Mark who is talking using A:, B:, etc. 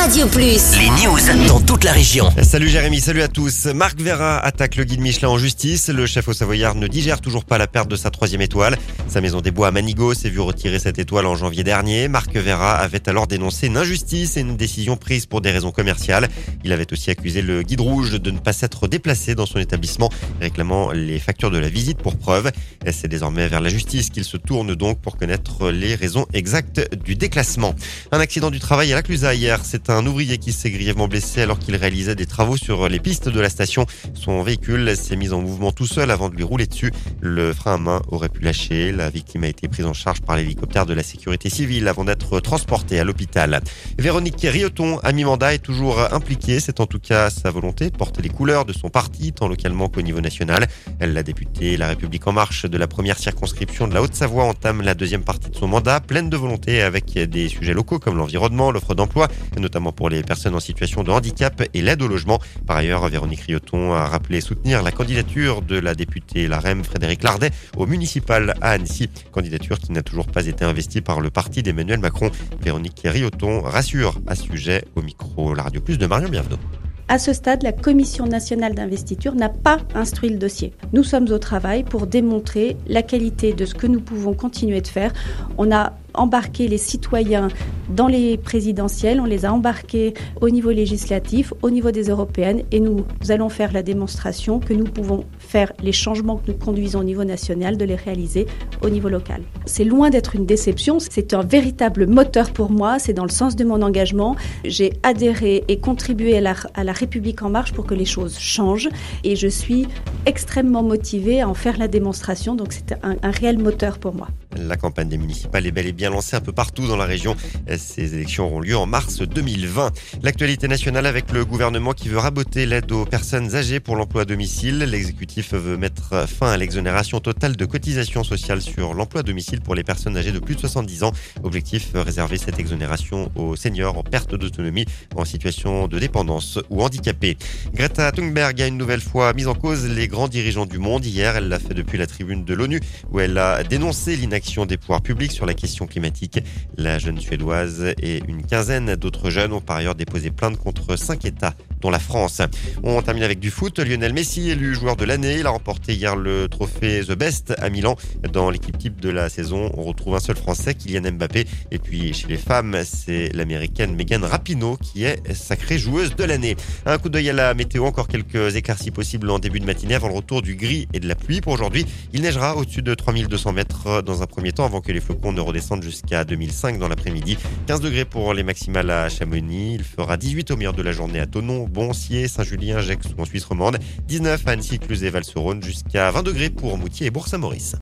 A: Radio Plus.
B: Les news dans toute la région.
C: Salut Jérémy, salut à tous. Marc Veyrat attaque le guide Michelin en justice. Le chef au Savoyard ne digère toujours pas la perte de sa 3e étoile. Sa maison des Bois à Manigot s'est vue retirer cette étoile en janvier dernier. Marc Veyrat avait alors dénoncé une injustice et une décision prise pour des raisons commerciales. Il avait aussi accusé le guide rouge de ne pas s'être déplacé dans son établissement, réclamant les factures de la visite pour preuve. C'est désormais vers la justice qu'il se tourne donc pour connaître les raisons exactes du déclassement. Un accident du travail à la Clusaz hier. C'est un ouvrier qui s'est grièvement blessé alors qu'il réalisait des travaux sur les pistes de la station. Son véhicule s'est mis en mouvement tout seul avant de lui rouler dessus. Le frein à main aurait pu lâcher. La victime a été prise en charge par l'hélicoptère de la sécurité civile avant d'être transportée à l'hôpital. Véronique Rioton, à mi-mandat, est toujours impliquée. C'est en tout cas sa volonté de porter les couleurs de son parti, tant localement qu'au niveau national. La députée La République En Marche de la première circonscription de la Haute-Savoie entame la deuxième partie de son mandat, pleine de volonté avec des sujets locaux comme l'environnement, l'offre d'emploi, notamment pour les personnes en situation de handicap et l'aide au logement. Par ailleurs, Véronique Rioton a rappelé soutenir la candidature de la députée LaREM Frédéric Lardet au municipal à Annecy, candidature qui n'a toujours pas été investie par le parti d'Emmanuel Macron. Véronique Rioton rassure à ce sujet au micro La Radio Plus de Marion Bienvenue.
D: À ce stade, la Commission nationale d'investiture n'a pas instruit le dossier. Nous sommes au travail pour démontrer la qualité de ce que nous pouvons continuer de faire. On a embarqué les citoyens dans les présidentielles, on les a embarqués au niveau législatif, au niveau des européennes et nous allons faire la démonstration que nous pouvons faire les changements que nous conduisons au niveau national, de les réaliser au niveau local. C'est loin d'être une déception, c'est un véritable moteur pour moi, c'est dans le sens de mon engagement. J'ai adhéré et contribué à la République En Marche pour que les choses changent et je suis extrêmement motivée à en faire la démonstration, donc c'est un réel moteur pour moi.
C: La campagne des municipales est bel et bien lancée un peu partout dans la région. Ces élections auront lieu en mars 2020. L'actualité nationale avec le gouvernement qui veut raboter l'aide aux personnes âgées pour l'emploi à domicile. L'exécutif veut mettre fin à l'exonération totale de cotisations sociales sur l'emploi à domicile pour les personnes âgées de plus de 70 ans. Objectif, réserver cette exonération aux seniors en perte d'autonomie, en situation de dépendance ou handicapés. Greta Thunberg a une nouvelle fois mis en cause les grands dirigeants du monde. Hier, elle l'a fait depuis la tribune de l'ONU où elle a dénoncé l'inaction des pouvoirs publics sur la question climatique. La jeune Suédoise et une quinzaine d'autres jeunes ont par ailleurs déposé plainte contre 5 États, dont la France. On termine avec du foot. Lionel Messi, élu joueur de l'année. Il a remporté hier le trophée The Best à Milan. Dans l'équipe type de la saison, on retrouve un seul Français, Kylian Mbappé. Et puis chez les femmes, c'est l'américaine Megan Rapinoe qui est sacrée joueuse de l'année. Un coup d'œil à la météo. Encore quelques éclaircies possibles en début de matinée avant le retour du gris et de la pluie. Pour aujourd'hui, il neigera au-dessus de 3200 mètres dans un premier temps avant que les flocons ne redescendent jusqu'à 2005 dans l'après-midi. 15 degrés pour les maximales à Chamonix. Il fera 18 au milieu de la journée à Thonon, Boncier, Saint-Julien, Gex ou en Suisse romande. 19 à Annecy, Cluses et Val-sur-Rhône jusqu'à 20 degrés pour Moutier et Bourg-Saint-Maurice.